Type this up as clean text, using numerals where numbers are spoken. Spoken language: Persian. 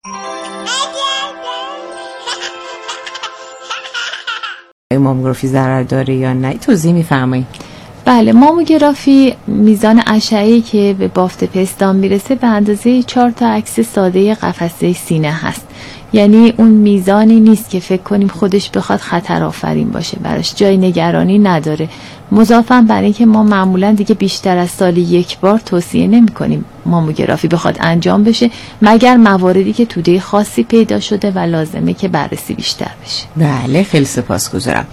ماموگرافی ضرر داره یا نه؟ توضیح می‌فرمایید. بله، ماموگرافی میزان اشعه‌ای که به بافت پستان میرسه به اندازه 4 تا عکس ساده قفسه سینه هست. یعنی اون میزانی نیست که فکر کنیم خودش بخواد خطر آفرین باشه، براش جای نگرانی نداره. مضافاً بر اینکه ما معمولاً دیگه بیشتر از سالی 1 بار توصیه نمی‌کنیم ماموگرافی بخواد انجام بشه، مگر مواردی که توده خاصی پیدا شده و لازمه که بررسی بیشتر بشه. بله، خیلی سپاسگزارم.